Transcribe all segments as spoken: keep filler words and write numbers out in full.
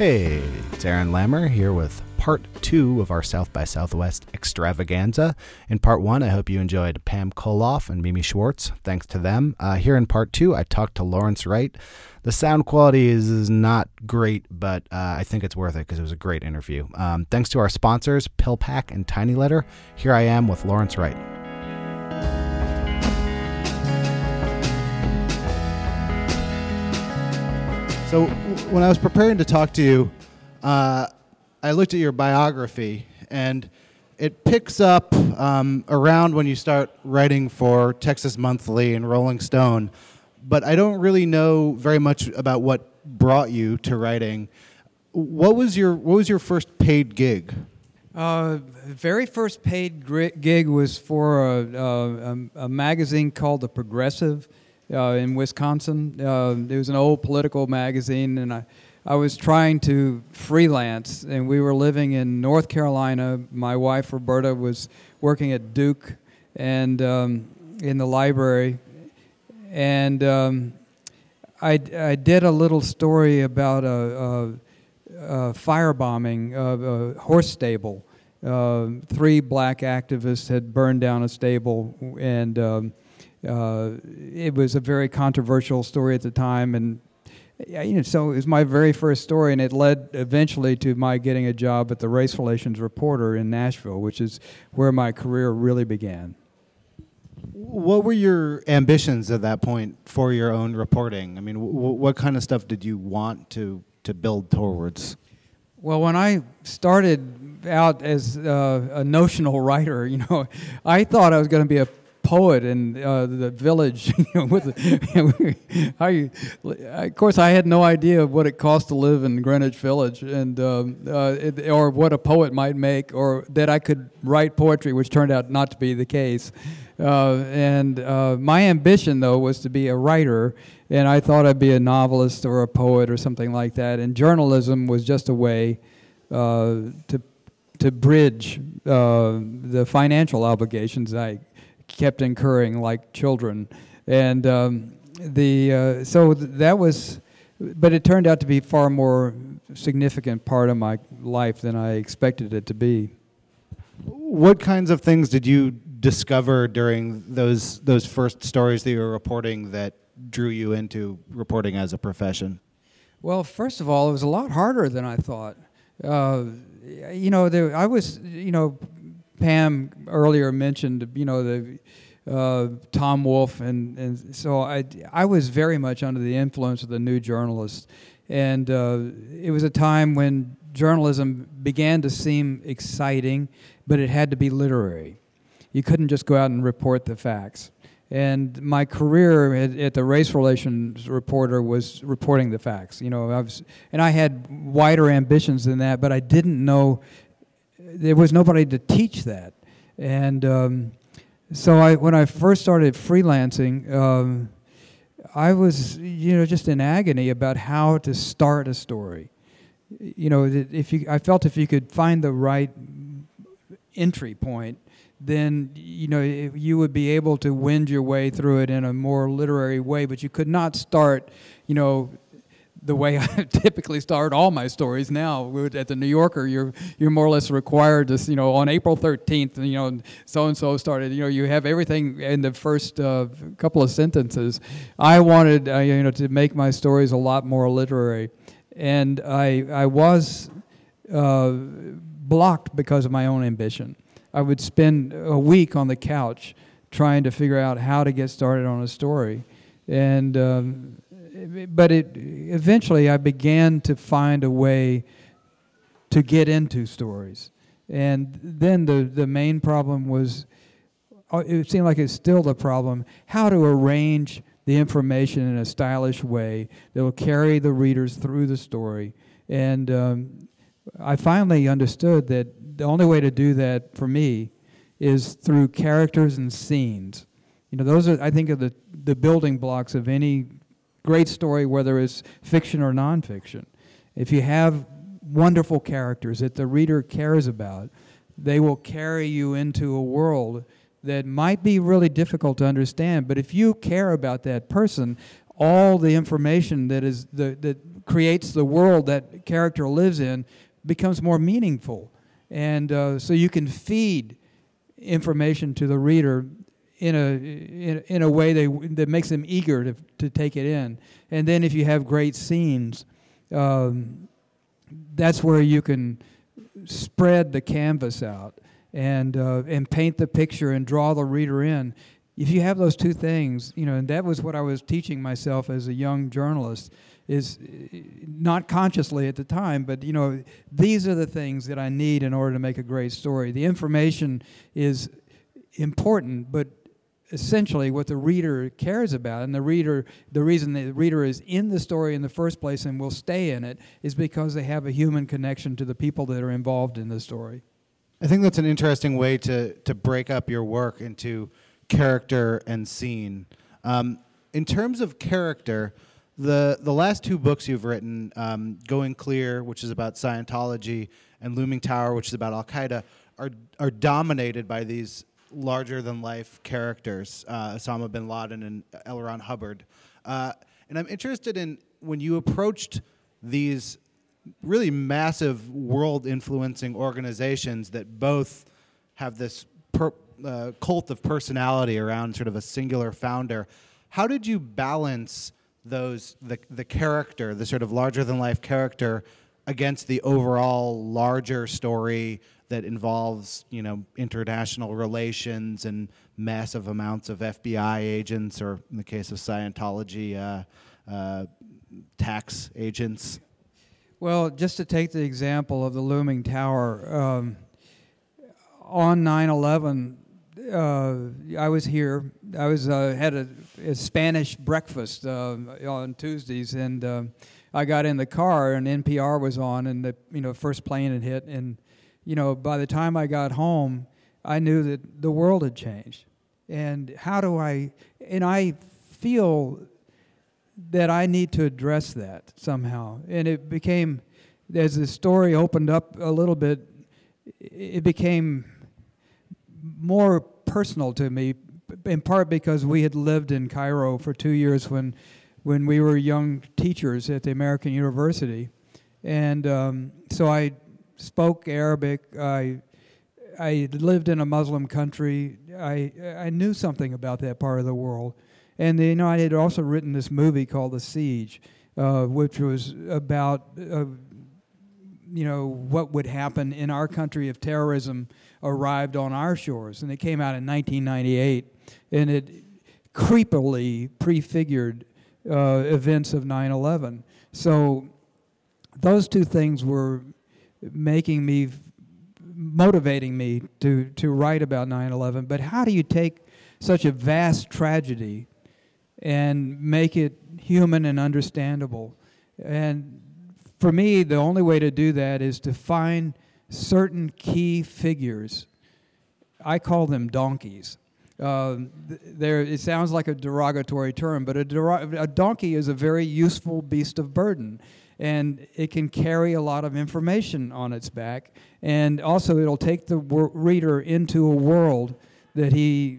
Hey, it's Aaron Lammer here with part two of our South by Southwest extravaganza. In part one, I hope you enjoyed Pam Koloff and Mimi Schwartz. Thanks to them. Uh, here in part two, I talked to Lawrence Wright. The sound quality is, is not great, but uh, I think it's worth it because it was a great interview. Um, thanks to our sponsors, PillPack and Tiny Letter. Here I am with Lawrence Wright. So when I was preparing to talk to you, uh, I looked at your biography, and it picks up um, around when you start writing for Texas Monthly and Rolling Stone, but I don't really know very much about what brought you to writing. What was your What was your first paid gig? Uh, very first paid gig was for a, a, a magazine called The Progressive. Uh, in Wisconsin. Uh, it was an old political magazine, and I, I was trying to freelance, and we were living in North Carolina. My wife, Roberta, was working at Duke and um, in the library, and um, I, I did a little story about a, a, a firebombing of a horse stable. Uh, three black activists had burned down a stable, and um, Uh, it was a very controversial story at the time, and you know, so it was my very first story, and it led eventually to my getting a job at the Race Relations Reporter in Nashville, which is where my career really began. What were your ambitions at that point for your own reporting? I mean, w- what kind of stuff did you want to, to build towards? Well, when I started out as uh, a notional writer, you know, I thought I was going to be a poet in uh, the village. You know, with the, I, of course, I had no idea of what it cost to live in Greenwich Village, and um, uh, it, or what a poet might make, or that I could write poetry, which turned out not to be the case. Uh, and uh, my ambition, though, was to be a writer, and I thought I'd be a novelist or a poet or something like that. And journalism was just a way uh, to to bridge uh, the financial obligations I kept incurring like children, and um, the uh, so th- that was, but it turned out to be far more significant part of my life than I expected it to be. What kinds of things did you discover during those those first stories that you were reporting that drew you into reporting as a profession? Well, first of all, it was a lot harder than I thought. Uh, you know, there, I was, you know. Pam earlier mentioned, you know, the uh, Tom Wolfe, and, and so I, I was very much under the influence of the New Journalist, and uh, it was a time when journalism began to seem exciting, but it had to be literary. You couldn't just go out and report the facts. And my career at, at the Race Relations Reporter was reporting the facts. You know, I was, and I had wider ambitions than that, but I didn't know. There was nobody to teach that, and um, so I, when I first started freelancing, um, I was, you know, just in agony about how to start a story. You know, if you, I felt if you could find the right entry point, then you know you would be able to wend your way through it in a more literary way. But you could not start, you know, the way I typically start all my stories now. At the New Yorker, you're you're more or less required to, you know, on April thirteenth, you know, so-and-so started, you know, you have everything in the first uh, couple of sentences. I wanted, uh, you know, to make my stories a lot more literary. And I, I was uh, blocked because of my own ambition. I would spend a week on the couch trying to figure out how to get started on a story. And... Um, But it eventually I began to find a way to get into stories. And then the, the main problem was, it seemed like it's still the problem, how to arrange the information in a stylish way that will carry the readers through the story. And um, I finally understood that the only way to do that for me is through characters and scenes. You know, those are, I think, are the, the building blocks of any great story, whether it's fiction or nonfiction. If you have wonderful characters that the reader cares about, they will carry you into a world that might be really difficult to understand. But if you care about that person, all the information that is the that creates the world that character lives in becomes more meaningful, and uh, so you can feed information to the reader in a in, in a way they, that makes them eager to to take it in. And then if you have great scenes, um, that's where you can spread the canvas out and uh, and paint the picture and draw the reader in. If you have those two things, you know, and that was what I was teaching myself as a young journalist, is not consciously at the time, but, you know, these are the things that I need in order to make a great story. The information is important, but essentially what the reader cares about, and the reader, the reason the reader is in the story in the first place and will stay in it, is because they have a human connection to the people that are involved in the story. I think that's an interesting way to, to break up your work into character and scene. Um, in terms of character, the the last two books you've written, um, Going Clear, which is about Scientology, and Looming Tower, which is about Al-Qaeda, are are dominated by these larger-than-life characters, uh, Osama bin Laden and L. Ron Hubbard. Uh, and I'm interested in, when you approached these really massive world-influencing organizations that both have this per, uh, cult of personality around sort of a singular founder, how did you balance those the the character, the sort of larger-than-life character, against the overall larger story that involves, you know, international relations and massive amounts of F B I agents, or in the case of Scientology, uh, uh, tax agents? Well, just to take the example of the Looming Tower, um, on nine eleven, uh, I was here. I was uh, had a, a Spanish breakfast uh, on Tuesdays, and uh, I got in the car, and N P R was on, and the you know first plane had hit, and you know by the time I got home, I knew that the world had changed. And how do I? And I feel that I need to address that somehow. And it became, as the story opened up a little bit, it became more personal to me, in part because we had lived in Cairo for two years when when we were young teachers at the American University. And um, so I spoke Arabic. I I lived in a Muslim country. I I knew something about that part of the world. And you know, I had also written this movie called The Siege, uh, which was about uh, you know what would happen in our country if terrorism arrived on our shores. And it came out in nineteen ninety-eight, and it creepily prefigured uh, events of nine eleven. So those two things were making me, motivating me to to write about nine eleven. But how do you take such a vast tragedy and make it human and understandable? And for me, the only way to do that is to find certain key figures. I call them donkeys. Uh, there, it sounds like a derogatory term, but a, der- a donkey is a very useful beast of burden, and it can carry a lot of information on its back, and also it'll take the wor- reader into a world that he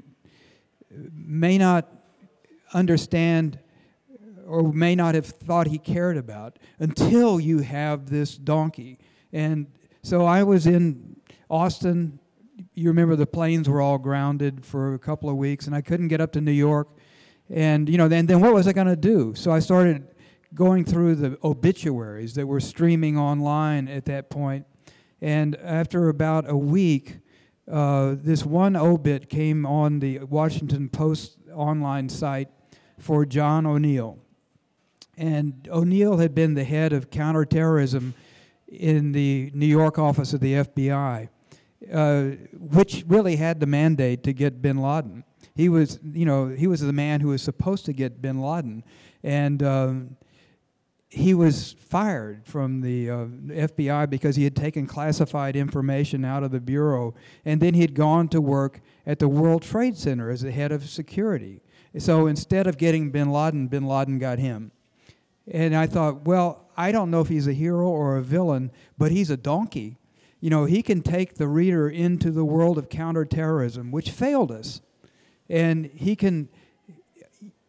may not understand or may not have thought he cared about until you have this donkey. And so I was in Austin. You remember the planes were all grounded for a couple of weeks, and I couldn't get up to New York. And, you know, then, then what was I going to do? So I started going through the obituaries that were streaming online at that point. And after about a week, uh, this one obit came on the Washington Post online site for John O'Neill. And O'Neill had been the head of counterterrorism in the New York office of the F B I, uh, which really had the mandate to get bin Laden. He was, you know, he was the man who was supposed to get bin Laden. And um, he was fired from the uh, F B I because he had taken classified information out of the bureau. And then he had gone to work at the World Trade Center as the head of security. So instead of getting bin Laden, bin Laden got him. And I thought, well, I don't know if he's a hero or a villain, but he's a donkey. You know, he can take the reader into the world of counterterrorism, which failed us. And he can,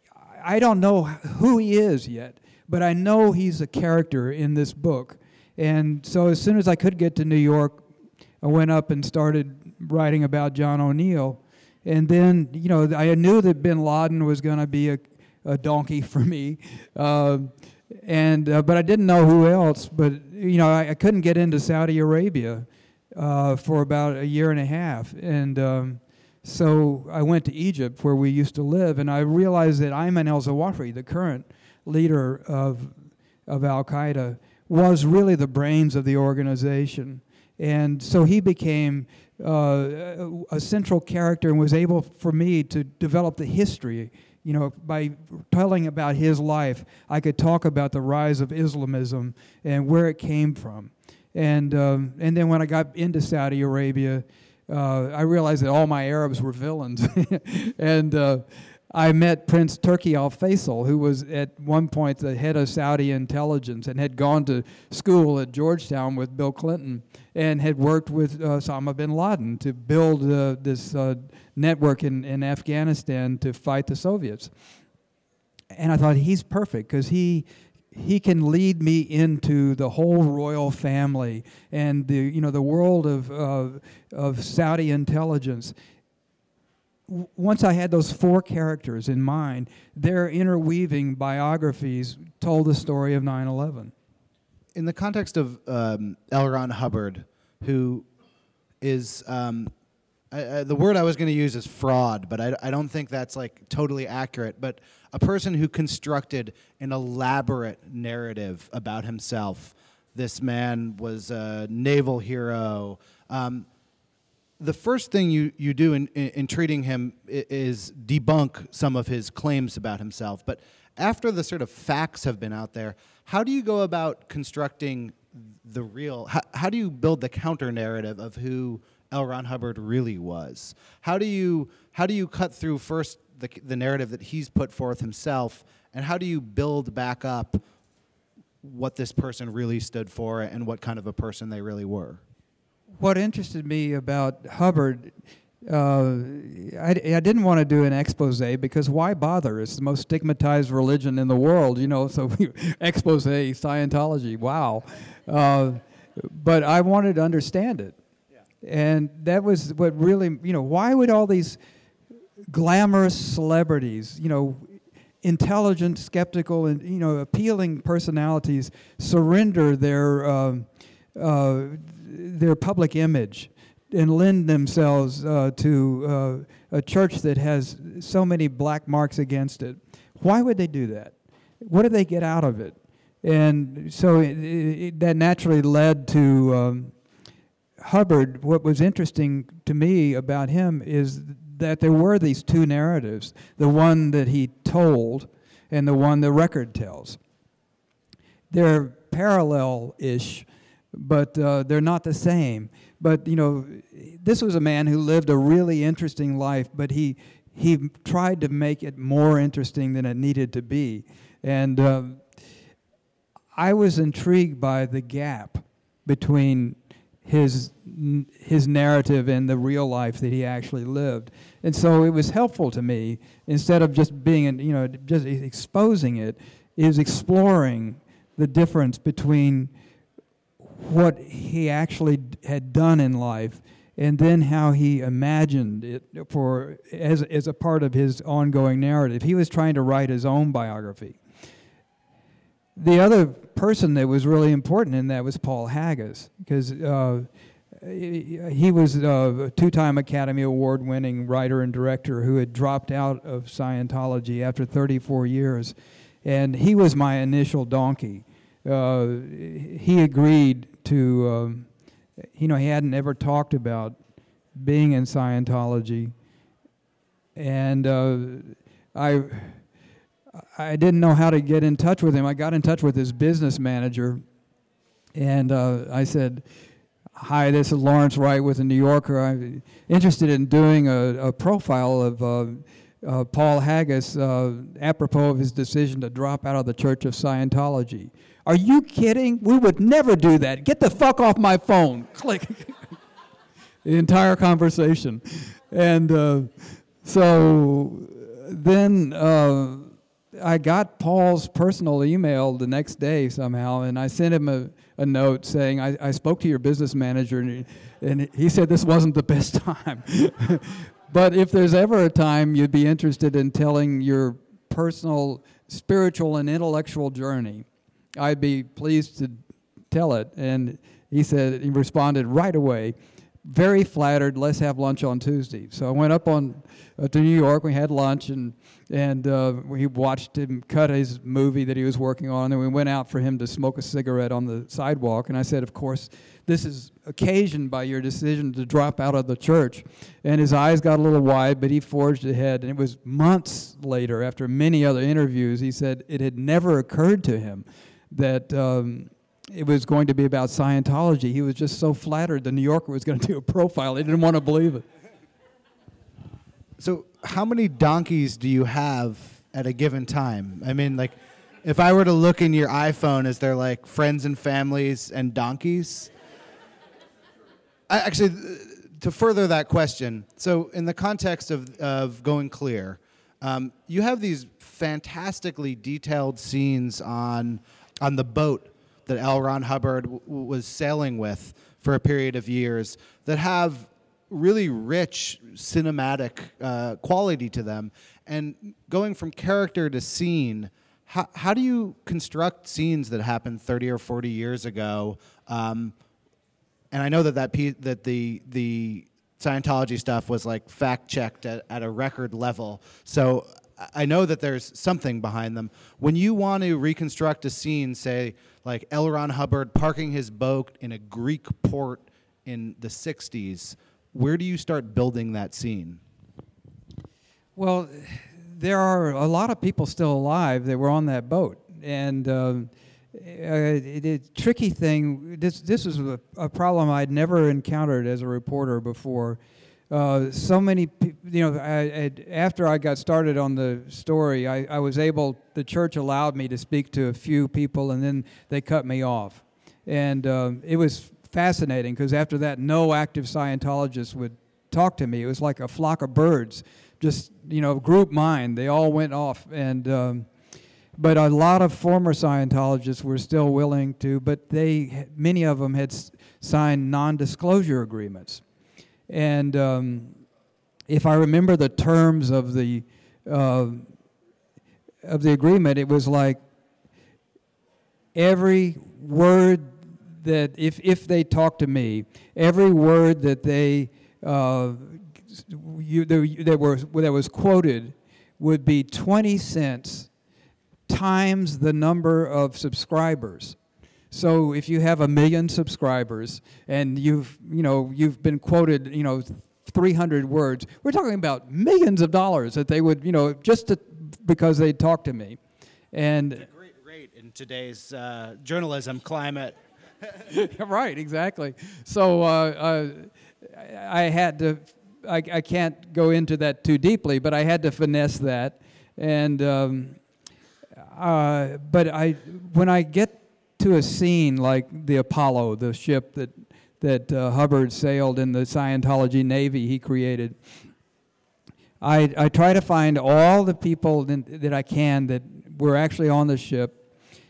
I don't know who he is yet, but I know he's a character in this book. And so as soon as I could get to New York, I went up and started writing about John O'Neill. And then, you know, I knew that bin Laden was going to be a, a donkey for me. Uh, and uh, but I didn't know who else. But, you know, I, I couldn't get into Saudi Arabia uh, for about a year and a half. And um, so I went to Egypt, where we used to live, and I realized that Ayman al-Zawahiri, the current leader of of Al-Qaeda, was really the brains of the organization. And so he became uh, a central character and was able for me to develop the history. You know, by telling about his life, I could talk about the rise of Islamism and where it came from. And um, and then when I got into Saudi Arabia, uh, I realized that all my Arabs were villains. and uh, I met Prince Turki Al Faisal, who was at one point the head of Saudi intelligence and had gone to school at Georgetown with Bill Clinton and had worked with uh, Osama bin Laden to build uh, this uh, network in, in Afghanistan to fight the Soviets. And I thought, he's perfect, because he he can lead me into the whole royal family and the you know the world of uh, of Saudi intelligence. Once I had those four characters in mind, their interweaving biographies told the story of nine eleven. In the context of um, L. Ron Hubbard, who is, um, I, I, the word I was going to use is fraud, but I, I don't think that's like totally accurate, but a person who constructed an elaborate narrative about himself. This man was a naval hero. Um, The first thing you, you do in, in, in treating him is debunk some of his claims about himself. But after the sort of facts have been out there, how do you go about constructing the real, how, how do you build the counter narrative of who L. Ron Hubbard really was? How do you, how do you cut through first the, the narrative that he's put forth himself, and how do you build back up what this person really stood for and what kind of a person they really were? What interested me about Hubbard, uh, I, I didn't want to do an expose, because why bother? It's the most stigmatized religion in the world, you know, so expose, Scientology, wow. Uh, but I wanted to understand it. Yeah. And that was what really, you know, why would all these glamorous celebrities, you know, intelligent, skeptical, and, you know, appealing personalities surrender their um, uh, their public image and lend themselves uh, to uh, a church that has so many black marks against it? Why would they do that? What do they get out of it? And so it, it, that naturally led to um, Hubbard. What was interesting to me about him is that there were these two narratives, the one that he told and the one the record tells. They're parallel-ish, but uh, they're not the same. But, you know, this was a man who lived a really interesting life, but he he tried to make it more interesting than it needed to be. And uh, I was intrigued by the gap between his his narrative and the real life that he actually lived. And so it was helpful to me, instead of just being, you know, just exposing it, is exploring the difference between what he actually had done in life and then how he imagined it for as as a part of his ongoing narrative. He was trying to write his own biography. The other person that was really important in that was Paul Haggis, because uh, he was a two-time Academy Award-winning writer and director who had dropped out of Scientology after thirty-four years, and he was my initial donkey. Uh, he agreed to, um, you know, he hadn't ever talked about being in Scientology, and uh, I I didn't know how to get in touch with him. I got in touch with his business manager, and uh, I said, "Hi, this is Lawrence Wright with the New Yorker. I'm interested in doing a, a profile of uh, uh, Paul Haggis uh, apropos of his decision to drop out of the Church of Scientology." "Are you kidding? We would never do that. Get the fuck off my phone." Click. The entire conversation. And uh, so then uh, I got Paul's personal email the next day somehow, and I sent him a, a note saying, I, I spoke to your business manager, and he, and he said this wasn't the best time. But if there's ever a time you'd be interested in telling your personal, spiritual, and intellectual journey, I'd be pleased to tell it. And he said, he responded right away, very flattered, let's have lunch on Tuesday. So I went up on uh, to New York, we had lunch, and and uh, we watched him cut his movie that he was working on, and we went out for him to smoke a cigarette on the sidewalk. And I said, of course, this is occasioned by your decision to drop out of the church. And his eyes got a little wide, but he forged ahead. And it was months later, after many other interviews, he said it had never occurred to him that um, it was going to be about Scientology. He was just so flattered the New Yorker was going to do a profile. He didn't want to believe it. So how many donkeys do you have at a given time? I mean, like, if I were to look in your iPhone, is there, like, friends and families and donkeys? I, actually, to further that question, so in the context of, of Going Clear, um, you have these fantastically detailed scenes on on the boat that L. Ron Hubbard w- was sailing with for a period of years that have really rich cinematic uh, quality to them. And going from character to scene, how, how do you construct scenes that happened thirty or forty years ago? Um, and I know that that, pe- that the the Scientology stuff was like fact-checked at, at a record level. So I know that there's something behind them. When you want to reconstruct a scene, say, like L. Ron Hubbard parking his boat in a Greek port in the sixties, where do you start building that scene? Well, there are a lot of people still alive that were on that boat. And um, uh, the tricky thing, this this was a, a problem I'd never encountered as a reporter before. Uh, so many, you know, I, I, after I got started on the story, I, I was able, the church allowed me to speak to a few people, and then they cut me off. And um, it was fascinating, because after that, no active Scientologist would talk to me. It was like a flock of birds, just, you know, group mind. They all went off. And um, but a lot of former Scientologists were still willing to, but they, many of them had s- signed non-disclosure agreements. And um, if I remember the terms of the uh, of the agreement, it was like every word that if if they talked to me, every word that they uh, you, that were that was quoted would be twenty cents times the number of subscribers. So if you have a million subscribers and you've, you know, you've been quoted, you know, three hundred words, we're talking about millions of dollars that they would, you know, just to, because they talked to me. And a great rate in today's uh, journalism climate. Right, exactly. So uh, uh, I had to, I, I can't go into that too deeply, but I had to finesse that. And, um, uh, but I, when I get to a scene like the Apollo, the ship that that uh, Hubbard sailed in the Scientology Navy he created, I I try to find all the people that, that I can that were actually on the ship,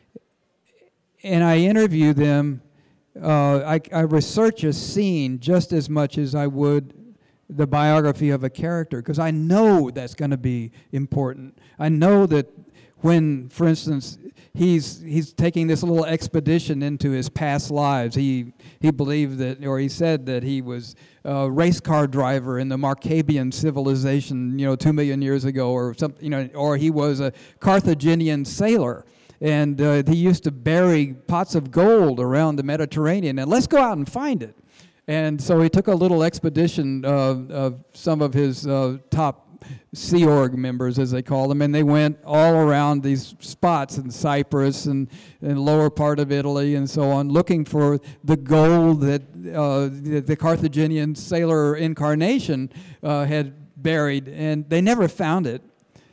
and I interview them. Uh, I, I research a scene just as much as I would the biography of a character, because I know that's going to be important. I know that when, for instance, he's he's taking this little expedition into his past lives. He he believed that, or he said that he was a race car driver in the Marcabian civilization, you know, two million years ago, or something, you know, or he was a Carthaginian sailor, and uh, he used to bury pots of gold around the Mediterranean. And let's go out and find it. And so he took a little expedition uh, of some of his uh, top Sea Org members, as they call them, and they went all around these spots in Cyprus and, and lower part of Italy and so on, looking for the gold that uh, the, the Carthaginian sailor incarnation uh, had buried, and they never found it.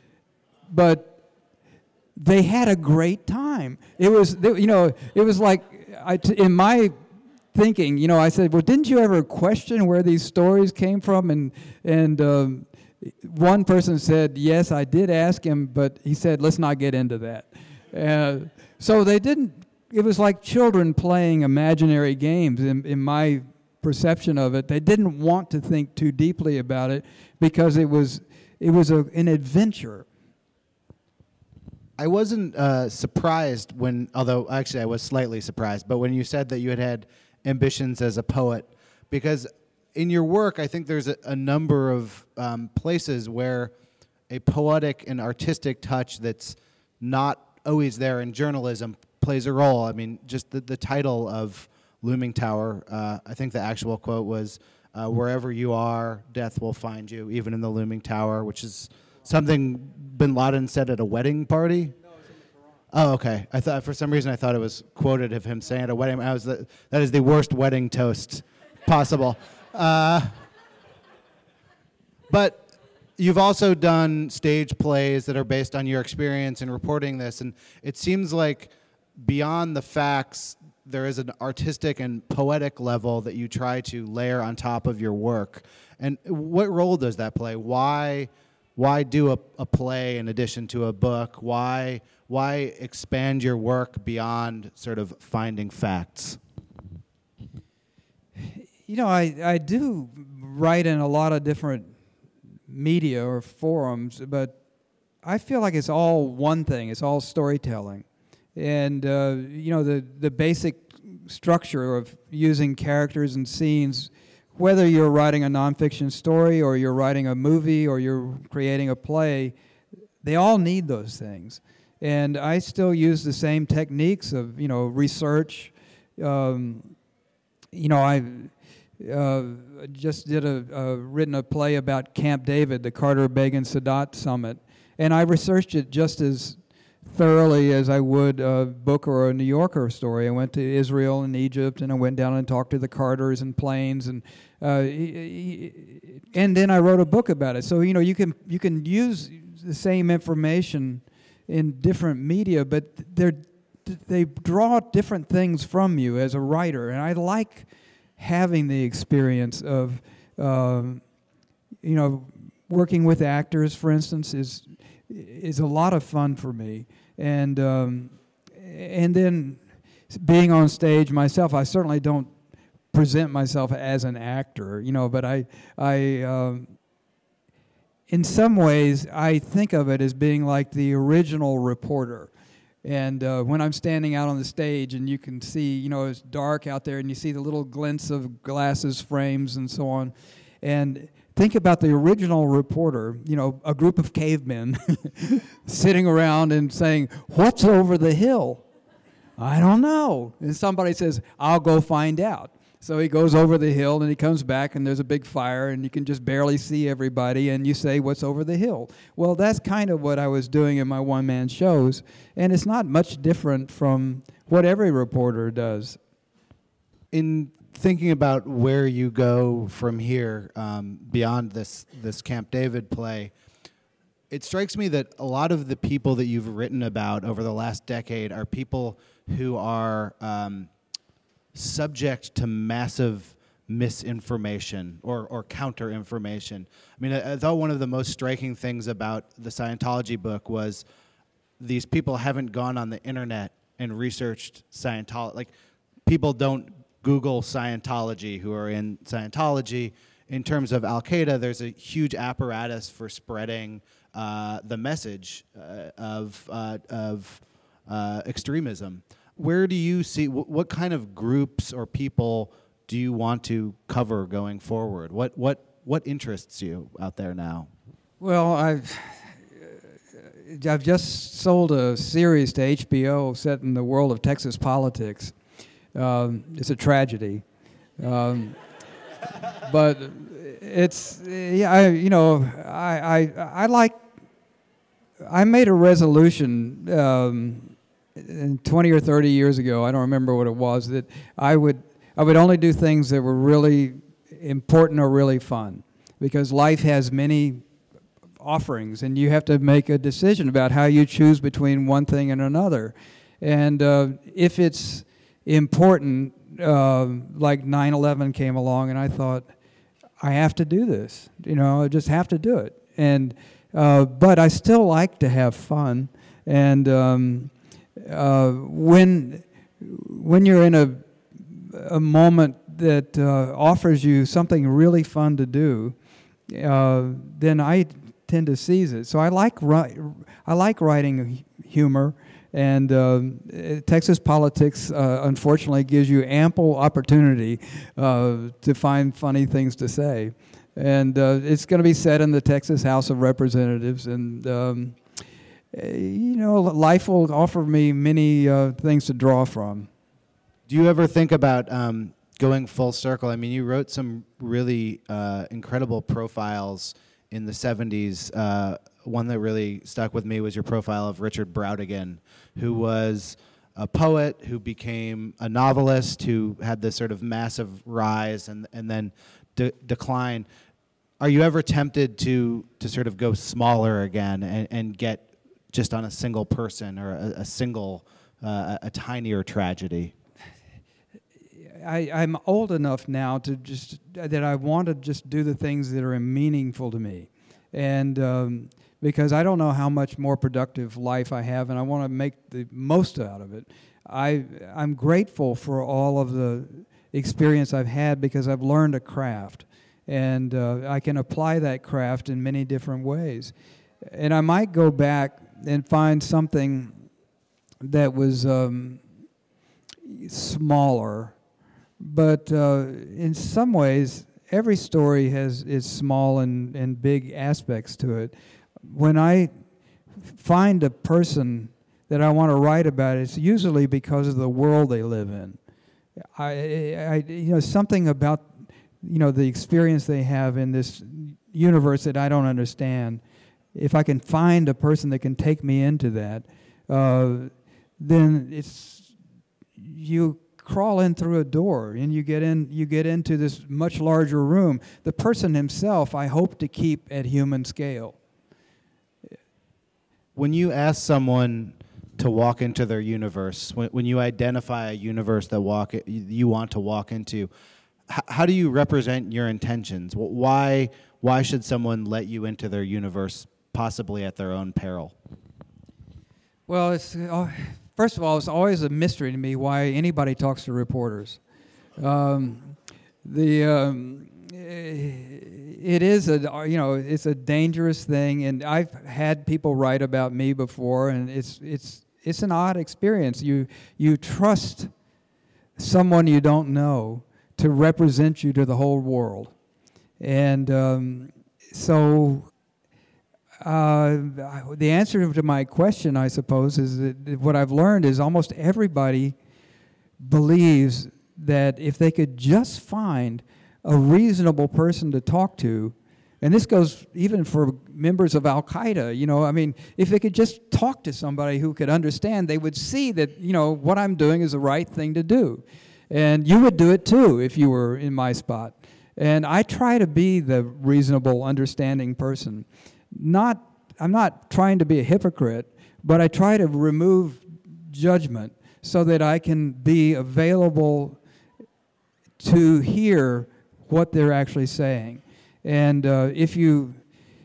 But they had a great time. It was, you know, it was like, I, in my thinking, you know, I said, well, didn't you ever question where these stories came from? And and um, one person said, yes, I did ask him, but he said, let's not get into that. Uh, so they didn't, it was like children playing imaginary games in, in my perception of it. They didn't want to think too deeply about it because it was it was a, an adventure. I wasn't uh, surprised when, although actually I was slightly surprised, but when you said that you had had ambitions as a poet, because in your work, I think there's a, a number of um, places where a poetic and artistic touch that's not always there in journalism plays a role. I mean, just the, the title of Looming Tower, uh, I think the actual quote was, uh, wherever you are, death will find you, even in the Looming Tower, which is something bin Laden said at a wedding party. No, it's in the Quran. Oh, okay. I thought for some reason I thought it was quoted of him saying at a wedding. I was the, that is the worst wedding toast possible. Uh, but you've also done stage plays that are based on your experience in reporting this, and it seems like beyond the facts, there is an artistic and poetic level that you try to layer on top of your work. And what role does that play? Why, why do a, a play in addition to a book? Why, why expand your work beyond sort of finding facts? You know, I, I do write in a lot of different media or forums, but I feel like it's all one thing. It's all storytelling. And, uh, you know, the, the basic structure of using characters and scenes, whether you're writing a nonfiction story or you're writing a movie or you're creating a play, they all need those things. And I still use the same techniques of, you know, research. Um, you know, I uh, just did a, uh, written a play about Camp David, the Carter-Begin-Sadat summit, and I researched it just as thoroughly as I would a book or a New Yorker story. I went to Israel and Egypt, and I went down and talked to the Carters and Plains, and uh, and then I wrote a book about it. So you know, you can you can use the same information in different media, but they're they draw different things from you as a writer, and I like having the experience of um, you know, working with actors, for instance, is is a lot of fun for me. And um, and then being on stage myself, I certainly don't present myself as an actor, you know, but I, I um, in some ways, I think of it as being like the original reporter. And uh, when I'm standing out on the stage and you can see, you know, it's dark out there and you see the little glints of glasses frames and so on, and think about the original reporter, you know, a group of cavemen sitting around and saying, what's over the hill? I don't know. And somebody says, I'll go find out. So he goes over the hill and he comes back and there's a big fire and you can just barely see everybody and you say, what's over the hill? Well, that's kind of what I was doing in my one-man shows, and it's not much different from what every reporter does. In thinking about where you go from here, um, beyond this this Camp David play, it strikes me that a lot of the people that you've written about over the last decade are people who are um, subject to massive misinformation or, or counter-information. I mean, I, I thought one of the most striking things about the Scientology book was these people haven't gone on the internet and researched Scientology. Like, people don't Google Scientology who are in Scientology. In terms of Al-Qaeda, there's a huge apparatus for spreading uh, the message uh, of, uh, of uh, extremism. Where do you see, wh- what kind of groups or people do you want to cover going forward? What, what, what interests you out there now? Well, I've, I've just sold a series to H B O set in the world of Texas politics. Um, it's a tragedy, um, but it's yeah. I, you know, I, I I like. I made a resolution um, twenty or thirty years ago. I don't remember what it was. That I would I would only do things that were really important or really fun, because life has many offerings, and you have to make a decision about how you choose between one thing and another. And uh, if it's important, uh, like nine eleven came along, and I thought, I have to do this. You know, I just have to do it. and uh, but I still like to have fun. And um, uh, when when you're in a a moment that uh, offers you something really fun to do, uh, then I tend to seize it. So I like ri- I like writing humor, and um, Texas politics uh, unfortunately gives you ample opportunity uh, to find funny things to say, and uh, it's going to be said in the Texas House of Representatives, and um, you know, life will offer me many uh, things to draw from. Do you ever think about um, going full circle? I mean, you wrote some really uh, incredible profiles in the seventies. Uh, one that really stuck with me was your profile of Richard Brautigan, who was a poet who became a novelist, who had this sort of massive rise and and then de- decline. Are you ever tempted to to sort of go smaller again and, and get just on a single person or a, a single, uh, a tinier tragedy? I, I'm old enough now to just that I want to just do the things that are meaningful to me, and um, because I don't know how much more productive life I have, and I want to make the most out of it. I I'm grateful for all of the experience I've had because I've learned a craft, and uh, I can apply that craft in many different ways, and I might go back and find something that was um, smaller. But uh, in some ways, every story has its small and, and big aspects to it. When I find a person that I want to write about, it's usually because of the world they live in. I, I, you know, something about, you know, the experience they have in this universe that I don't understand. If I can find a person that can take me into that, uh, then it's you. Crawl in through a door and you get in you get into this much larger room. The person himself I hope to keep at human scale. When you ask someone to walk into their universe, when, when you identify a universe that walk you want to walk into, h- how do you represent your intentions? Why why should someone let you into their universe, possibly at their own peril? Well, it's uh, first of all, it's always a mystery to me why anybody talks to reporters. Um, the um, it is a you know it's a dangerous thing, and I've had people write about me before, and it's it's it's an odd experience. You you trust someone you don't know to represent you to the whole world, and um, so. Uh, the answer to my question, I suppose, is that what I've learned is almost everybody believes that if they could just find a reasonable person to talk to, and this goes even for members of Al-Qaeda, you know, I mean, if they could just talk to somebody who could understand, they would see that, you know, what I'm doing is the right thing to do. And you would do it too if you were in my spot. And I try to be the reasonable, understanding person. Not, I'm not trying to be a hypocrite, but I try to remove judgment so that I can be available to hear what they're actually saying. And uh, if you,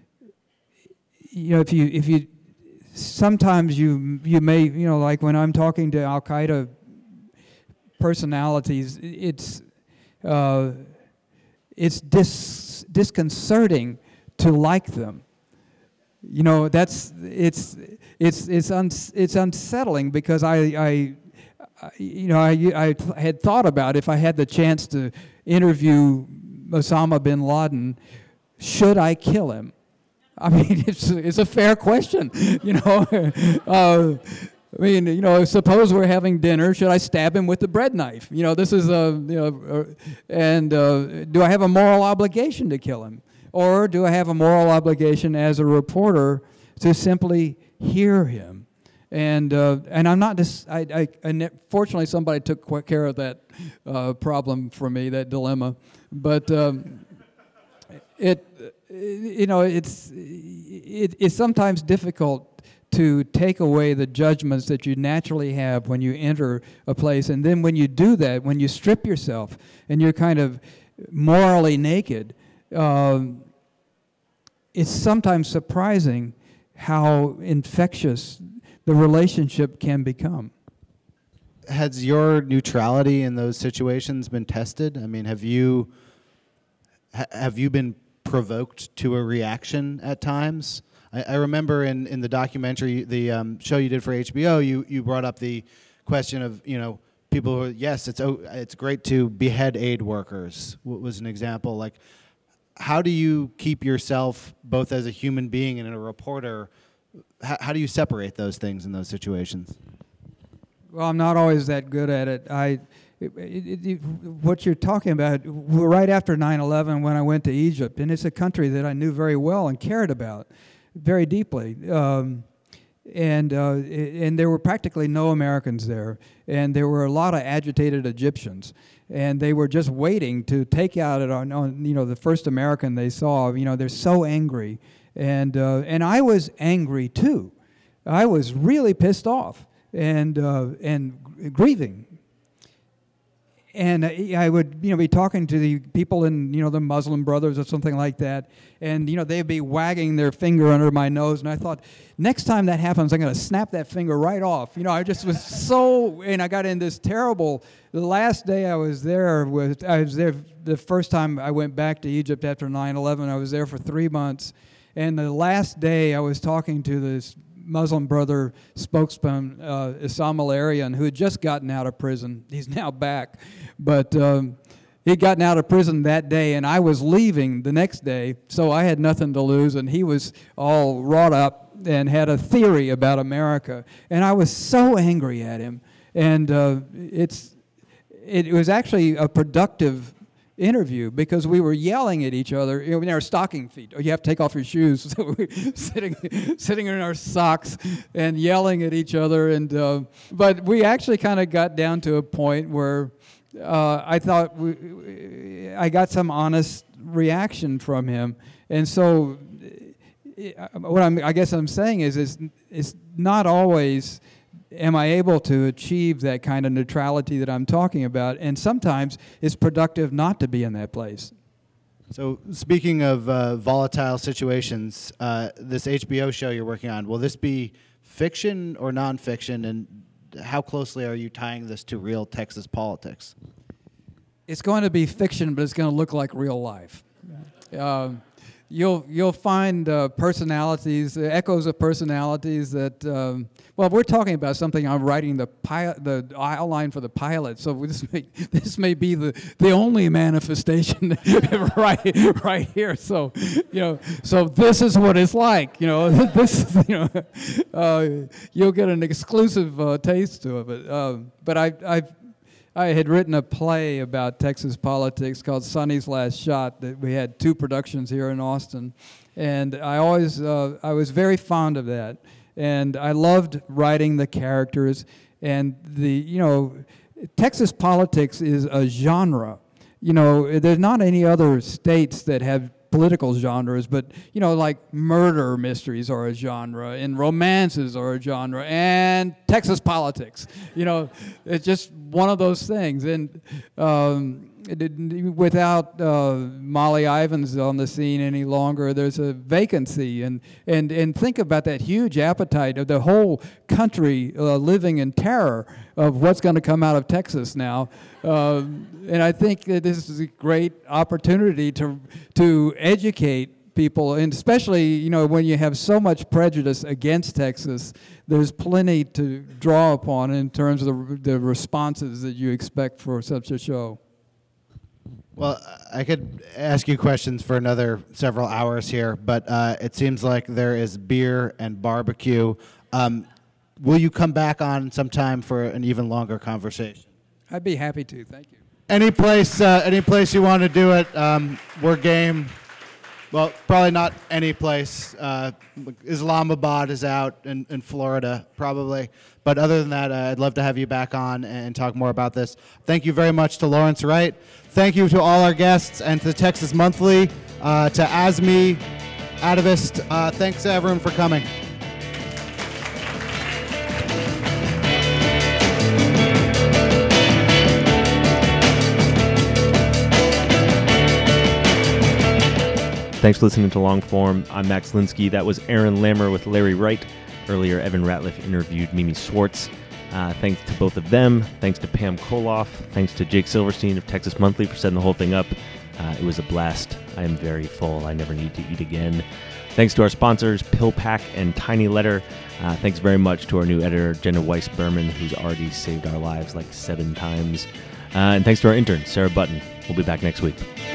you know, if you, if you, sometimes you, you may, you know, like when I'm talking to Al-Qaeda personalities, it's, uh, it's dis- disconcerting to like them. You know, that's it's it's it's un, it's unsettling because I, I, I you know I I had thought about if I had the chance to interview Osama bin Laden, should I kill him? I mean, it's it's a fair question, you know. uh, I mean, you know, suppose we're having dinner. Should I stab him with the bread knife? You know, this is a you know, uh, and uh, do I have a moral obligation to kill him? Or do I have a moral obligation as a reporter to simply hear him? And uh, and I'm not just, I, I, I, fortunately somebody took care of that uh, problem for me, that dilemma. But um, it, you know, it's, it, it's sometimes difficult to take away the judgments that you naturally have when you enter a place. And then when you do that, when you strip yourself and you're kind of morally naked, Um, it's sometimes surprising how infectious the relationship can become. Has your neutrality in those situations been tested? I mean, have you ha- have you been provoked to a reaction at times? I, I remember in, in the documentary, the um, show you did for H B O, you, you brought up the question of, you know, people who, yes, it's oh, it's great to behead aid workers, was an example. Like, how do you keep yourself, both as a human being and a reporter, how, how do you separate those things in those situations? Well, I'm not always that good at it. I, it, it, it, what you're talking about, right after nine eleven when I went to Egypt, and it's a country that I knew very well and cared about very deeply. Um, and uh, and there were practically no Americans there, and there were a lot of agitated Egyptians, and they were just waiting to take out it on, on you know the first American they saw. You know, they're so angry, and uh, and I was angry too. I was really pissed off and uh, and g- grieving. And I would, you know, be talking to the people in, you know, the Muslim Brothers or something like that, and you know, they'd be wagging their finger under my nose, and I thought, next time that happens, I'm going to snap that finger right off. You know, I just was so, and I got in this terrible. The last day I was there was I was there the first time I went back to Egypt after nine eleven. I was there for three months, and the last day I was talking to this Muslim brother spokesman, uh, Issam Al-Arian, who had just gotten out of prison. He's now back. But um, he'd gotten out of prison that day, and I was leaving the next day, so I had nothing to lose, and he was all wrought up and had a theory about America. And I was so angry at him. And uh, it's it was actually a productive interview because we were yelling at each other, you know, in our stocking feet. Oh, you have to take off your shoes. So we were sitting, sitting in our socks and yelling at each other. And uh, but we actually kind of got down to a point where uh, I thought we, I got some honest reaction from him. And so what I'm, I guess I'm saying is, is it's not always am I able to achieve that kind of neutrality that I'm talking about? And sometimes it's productive not to be in that place. So speaking of uh, volatile situations, uh, this H B O show you're working on, will this be fiction or nonfiction? And how closely are you tying this to real Texas politics? It's going to be fiction, but it's going to look like real life. Uh, You'll you'll find uh, personalities, uh, echoes of personalities that. Um, well, we're talking about something. I'm writing the pilot, the outline for the pilot. So this may this may be the, the only manifestation right right here. So you know, so this is what it's like. You know, this you know, uh, you'll get an exclusive uh, taste of it. Uh, but I I've. I had written a play about Texas politics called Sonny's Last Shot that we had two productions here in Austin, and I always uh, I was very fond of that, and I loved writing the characters, and the you know Texas politics is a genre. You know, there's not any other states that have political genres, but you know, like murder mysteries are a genre, and romances are a genre, and Texas politics. You know, it's just one of those things. And um, it, it, without uh, Molly Ivins on the scene any longer, there's a vacancy. And and and think about that huge appetite of the whole country uh, living in terror of what's going to come out of Texas now. Um, and I think that this is a great opportunity to to educate people, and especially, you know, when you have so much prejudice against Texas, there's plenty to draw upon in terms of the, the responses that you expect for such a show. Well, I could ask you questions for another several hours here, but uh, it seems like there is beer and barbecue. Um, will you come back on sometime for an even longer conversation? I'd be happy to. Thank you. Any place, uh, any place you want to do it, um, we're game. Well, probably not any place. Uh, Islamabad is out in, in Florida, probably. But other than that, uh, I'd love to have you back on and talk more about this. Thank you very much to Lawrence Wright. Thank you to all our guests and to the Texas Monthly, uh, to Azmi, Atavist. Uh, thanks to everyone for coming. Thanks for listening to Longform. I'm Max Linsky. That was Aaron Lammer with Larry Wright. Earlier, Evan Ratliff interviewed Mimi Schwartz. Uh, thanks to both of them. Thanks to Pam Koloff. Thanks to Jake Silverstein of Texas Monthly for setting the whole thing up. Uh, it was a blast. I am very full. I never need to eat again. Thanks to our sponsors, PillPack and Tiny Letter. Uh, thanks very much to our new editor, Jenna Weiss-Berman, who's already saved our lives like seven times. Uh, and thanks to our intern, Sarah Button. We'll be back next week.